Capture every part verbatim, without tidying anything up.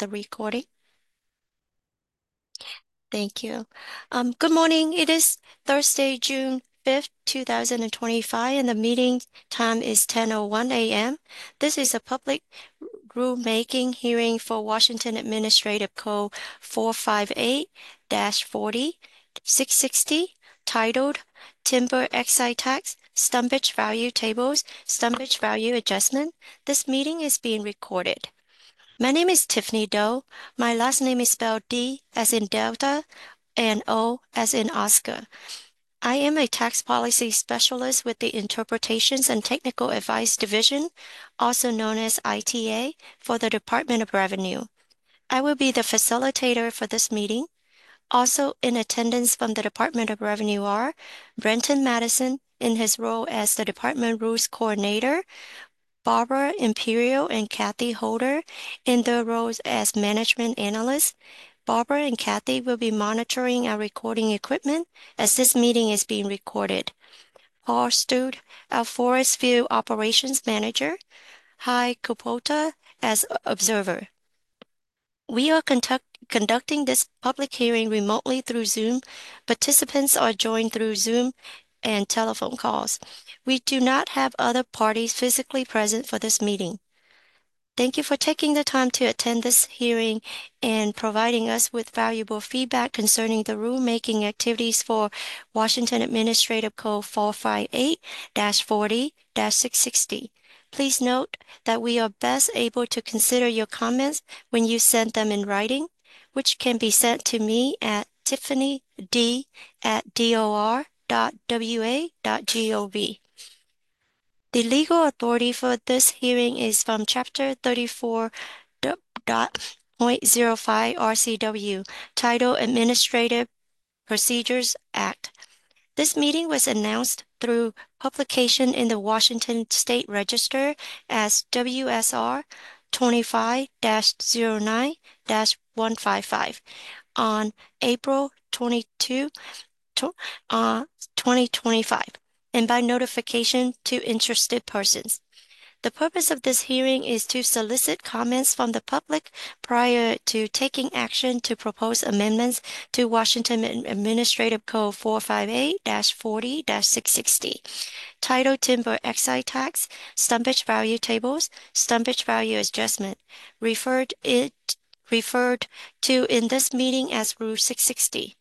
the recording. Thank you. Um, good morning. It is Thursday, June fifth, two thousand twenty-five, and the meeting time is ten oh one a m This is a public rulemaking hearing for Washington Administrative Code four fifty-eight dash forty dash six sixty, titled Timber Excise Tax, Stumpage Value Tables, Stumpage Value Adjustment. This meeting is being recorded. My name is Tiffany Doe. My last name is spelled D as in Delta and O as in Oscar. I am a tax policy specialist with the Interpretations and Technical Advice Division, also known as I T A, for the Department of Revenue. I will be the facilitator for this meeting. Also in attendance from the Department of Revenue are Brenton Madison in his role as the Department Rules Coordinator, Barbara Imperial and Kathy Holder in their roles as management analysts. Barbara and Kathy will be monitoring our recording equipment as this meeting is being recorded. Paul Stute, our Forest View Operations Manager. Hi Kupota as observer. We are conduct conducting this public hearing remotely through Zoom. Participants are joined through Zoom and telephone calls. We do not have other parties physically present for this meeting. Thank you for taking the time to attend this hearing and providing us with valuable feedback concerning the rulemaking activities for Washington Administrative Code four fifty-eight dash forty dash six sixty. Please note that we are best able to consider your comments when you send them in writing, which can be sent to me at tiffany d at d o r dot w a dot gov. The legal authority for this hearing is from Chapter thirty-four point oh five R C W, titled Administrative Procedures Act. This meeting was announced through publication in the Washington State Register as W S R twenty-five dash oh nine dash one fifty-five on April twenty-second, twenty twenty-five, and by notification to interested persons. The purpose of this hearing is to solicit comments from the public prior to taking action to propose amendments to Washington Administrative Code four fifty-eight dash forty dash six sixty, titled Timber Excise Tax, Stumpage Value Tables, Stumpage Value Adjustment, referred, it, referred to in this meeting as Rule six sixty.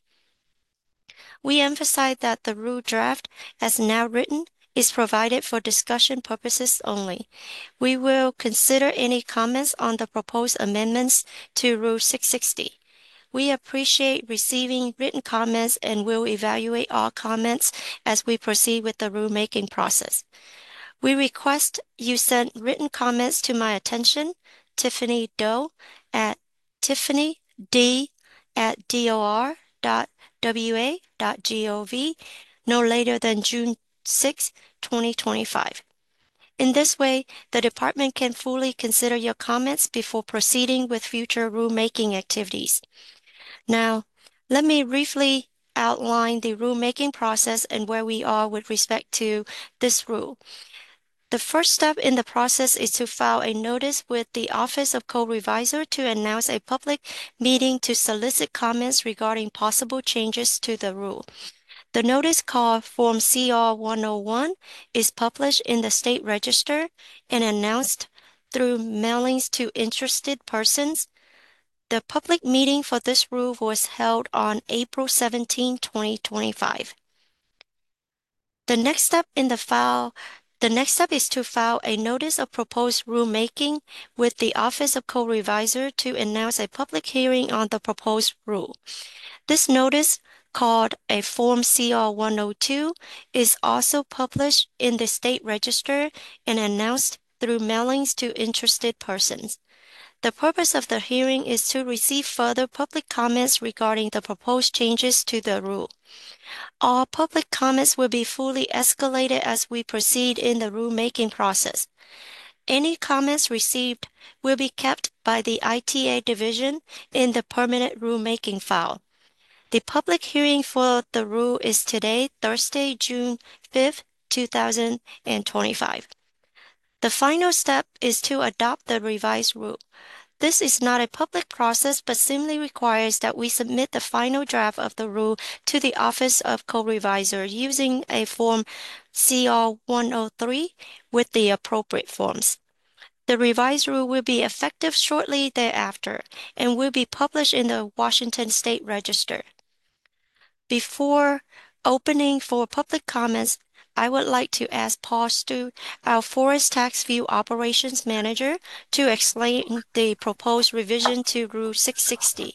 We emphasize that the rule draft, as now written, is provided for discussion purposes only. We will consider any comments on the proposed amendments to Rule six sixty. We appreciate receiving written comments and will evaluate all comments as we proceed with the rulemaking process. We request you send written comments to my attention, Tiffany Doe, at tiffany d at d o r dot w a dot gov no later than June sixth, twenty twenty-five. In this way, the department can fully consider your comments before proceeding with future rulemaking activities. Now, let me briefly outline the rulemaking process and where we are with respect to this rule. The first step in the process is to file a notice with the Office of Code Reviser to announce a public meeting to solicit comments regarding possible changes to the rule. The notice, called Form C R one oh one, is published in the State Register and announced through mailings to interested persons. The public meeting for this rule was held on April seventeenth, twenty twenty-five. The next step in the file The next step is to file a notice of proposed rulemaking with the Office of Code Reviser to announce a public hearing on the proposed rule. This notice, called a Form C R one oh two, is also published in the State Register and announced through mailings to interested persons. The purpose of the hearing is to receive further public comments regarding the proposed changes to the rule. All public comments will be fully escalated as we proceed in the rulemaking process. Any comments received will be kept by the I T A division in the permanent rulemaking file. The public hearing for the rule is today, Thursday, June fifth, two thousand twenty-five. The final step is to adopt the revised rule. This is not a public process, but simply requires that we submit the final draft of the rule to the Office of Co-Revisor using a Form C R one oh three with the appropriate forms. The revised rule will be effective shortly thereafter and will be published in the Washington State Register. Before opening for public comments, I would like to ask Paul Stu, our Forest Tax View Operations Manager, to explain the proposed revision to Rule six sixty.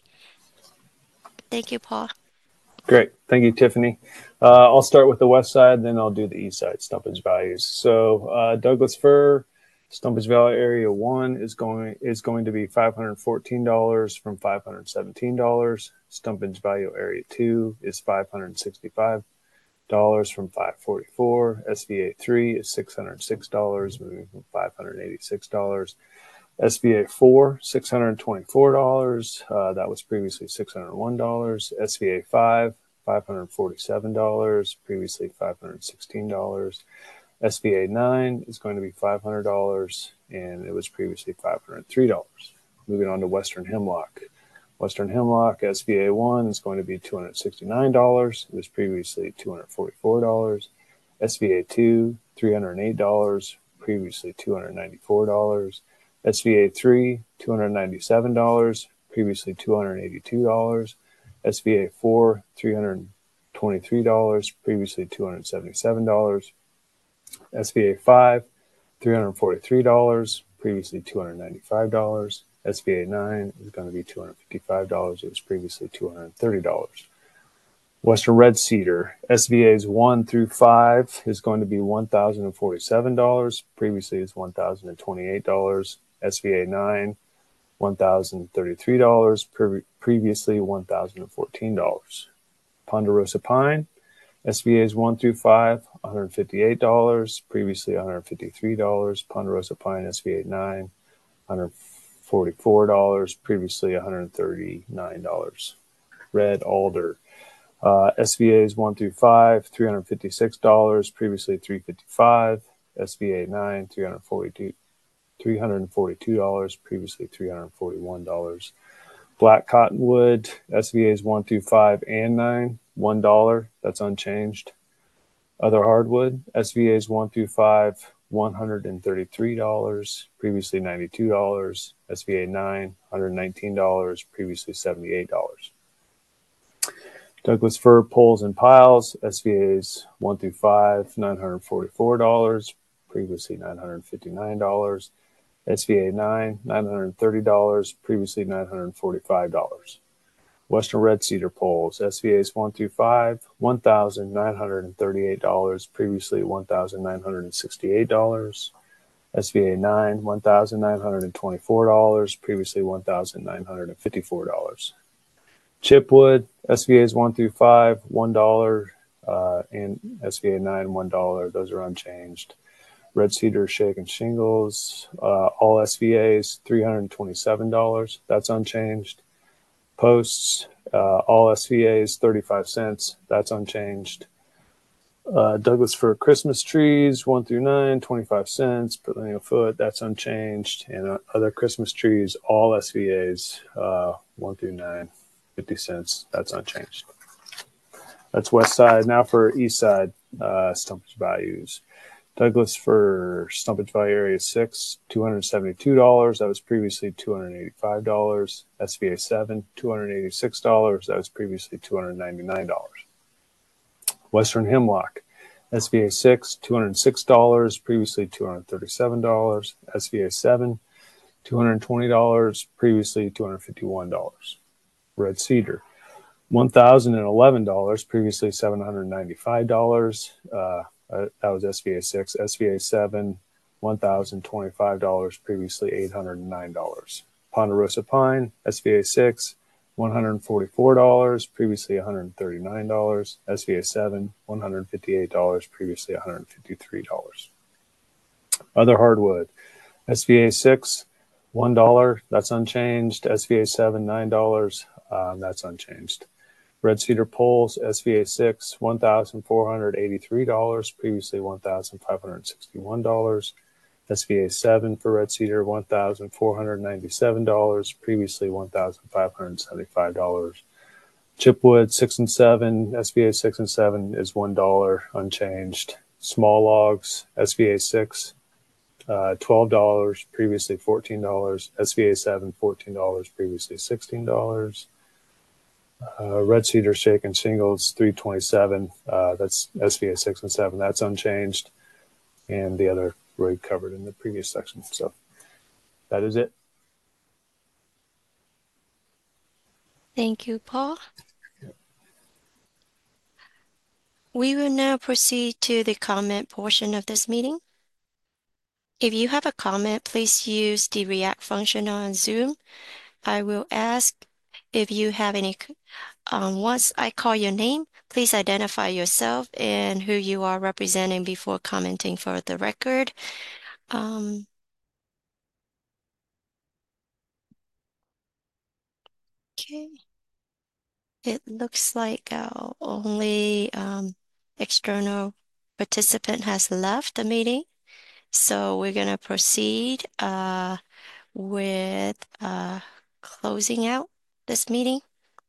Thank you, Paul. Great. Thank you, Tiffany. Uh, I'll start with the west side, then I'll do the east side stumpage values. So uh, Douglas Fir, stumpage value area one is going is going to be five hundred fourteen dollars from five hundred seventeen dollars. Stumpage value area two is five hundred sixty-five dollars from five hundred forty-four dollars. S V A three is six hundred six dollars, moving from five hundred eighty-six dollars. S V A four, six hundred twenty-four dollars. Uh, that was previously six hundred one dollars. S V A five, five hundred forty-seven dollars, previously five hundred sixteen dollars. S V A nine is going to be five hundred dollars, and it was previously five hundred three dollars. Moving on to Western Hemlock. Western Hemlock S V A one is going to be two hundred sixty-nine dollars. It was previously two hundred forty-four dollars. S V A two, three hundred eight dollars, previously two hundred ninety-four dollars. S V A three, two hundred ninety-seven dollars, previously two hundred eighty-two dollars. S V A four, three hundred twenty-three dollars, previously two hundred seventy-seven dollars. S V A five, three hundred forty-three dollars, previously two hundred ninety-five dollars. S V A nine is going to be two hundred fifty-five dollars. It was previously two hundred thirty dollars. Western Red Cedar, S V As one through five is going to be one thousand forty-seven dollars. Previously is one thousand twenty-eight dollars. S V A nine, one thousand thirty-three dollars. Pre- previously one thousand fourteen dollars. Ponderosa Pine, S V As one through five, one hundred fifty-eight dollars. Previously one hundred fifty-three dollars. Ponderosa Pine S V A nine, one hundred forty-four dollars. Previously one hundred thirty-nine dollars. Red Alder, uh, S V As one through five, three hundred fifty-six dollars. Previously three hundred fifty-five dollars. S V A nine, three hundred forty-two dollars. three hundred forty-two dollars, previously three hundred forty-one dollars. Black Cottonwood, S V As one through five and nine, one dollar. That's unchanged. Other hardwood, S V As one through five, one hundred thirty-three dollars, previously ninety-two dollars. S V A nine, one hundred nineteen dollars, previously seventy-eight dollars. Douglas Fir Poles and Piles, S V As one through five, nine hundred forty-four dollars, previously nine hundred fifty-nine dollars. S V A nine, nine hundred thirty dollars, previously nine hundred forty-five dollars. Western Red Cedar Poles, S V As one through five, one thousand nine hundred thirty-eight dollars, previously one thousand nine hundred sixty-eight dollars. S V A nine, one thousand nine hundred twenty-four dollars, previously one thousand nine hundred fifty-four dollars. Chipwood, S V As one through five, one dollar, uh, and S V A nine, one dollar. Those are unchanged. Red Cedar Shake and Shingles, uh, all S V As, three hundred twenty-seven dollars. That's unchanged. Posts, uh, all S V As, thirty-five cents. That's unchanged. Uh, Douglas Fir Christmas trees, one through nine, twenty-five cents per lineal foot. That's unchanged. And uh, other Christmas trees, all S V As, uh, one through nine, fifty cents. That's unchanged. That's west side. Now for east side uh, stumpage values. Douglas Fir stumpage value area six, two hundred seventy-two dollars. That was previously two hundred eighty-five dollars. S V A seven, two hundred eighty-six dollars. That was previously two hundred ninety-nine dollars. Western Hemlock, S V A six, two hundred six dollars. Previously two hundred thirty-seven dollars. S V A seven, two hundred twenty dollars. Previously two hundred fifty-one dollars. Red Cedar, one thousand eleven dollars. Previously seven hundred ninety-five dollars. Uh, Uh, that was S V A six. S V A seven, one thousand twenty-five dollars, previously eight hundred nine dollars. Ponderosa Pine, S V A six, one hundred forty-four dollars, previously one hundred thirty-nine dollars. S V A seven, one hundred fifty-eight dollars, previously one hundred fifty-three dollars. Other hardwood, S V A six, one dollar, that's unchanged. S V A seven, nine dollars, um, that's unchanged. Red Cedar Poles, S V A six, one thousand four hundred eighty-three dollars, previously one thousand five hundred sixty-one dollars. S V A seven for Red Cedar, one thousand four hundred ninety-seven dollars, previously one thousand five hundred seventy-five dollars. Chipwood six and seven, S V A six and seven is one dollar unchanged. Small logs, S V A six, uh, twelve dollars, previously fourteen dollars. S V A seven, fourteen dollars, previously sixteen dollars. Uh, Red Cedar Shake and Shingles three twenty-seven, uh, that's S V A six and seven, that's unchanged. And the other we covered in the previous section. So that is it. Thank you, Paul. We will now proceed to the comment portion of this meeting. If you have a comment, please use the React function on Zoom. I will ask if you have any. Um, once I call your name, please identify yourself and who you are representing before commenting for the record. Um, okay. It looks like our only um, external participant has left the meeting. So we're going to proceed uh, with uh, closing out this meeting.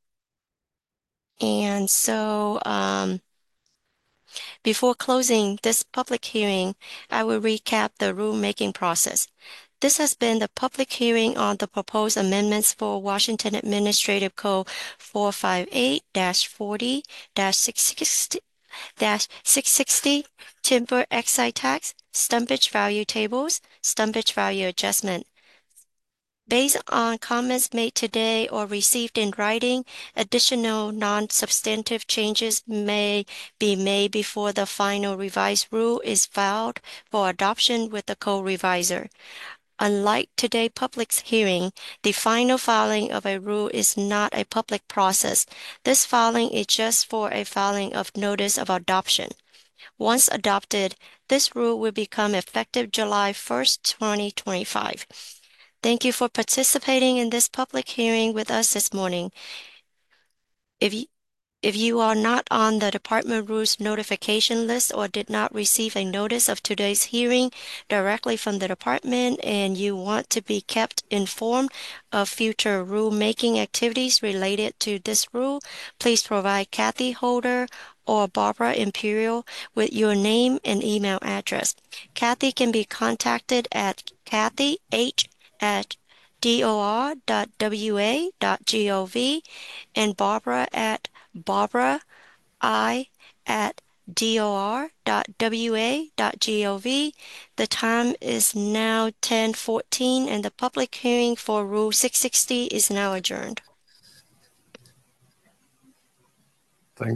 And so um, before closing this public hearing, I will recap the rulemaking process. This has been the public hearing on the proposed amendments for Washington Administrative Code four fifty-eight dash forty dash six sixty dash six sixty timber excise tax, stumpage value tables, stumpage value adjustment. Based on comments made today or received in writing, additional non-substantive changes may be made before the final revised rule is filed for adoption with the co-revisor. Unlike today's public hearing, the final filing of a rule is not a public process. This filing is just for a filing of notice of adoption. Once adopted, this rule will become effective July first, twenty twenty-five. Thank you for participating in this public hearing with us this morning. If you, if you are not on the Department Rules notification list or did not receive a notice of today's hearing directly from the department and you want to be kept informed of future rulemaking activities related to this rule, please provide Kathy Holder or Barbara Imperial with your name and email address. Kathy can be contacted at Kathy H at dor dot w a dot gov and Barbara at Barbara I at dor dot w a dot gov. The time is now ten fourteen and the public hearing for Rule six sixty is now adjourned.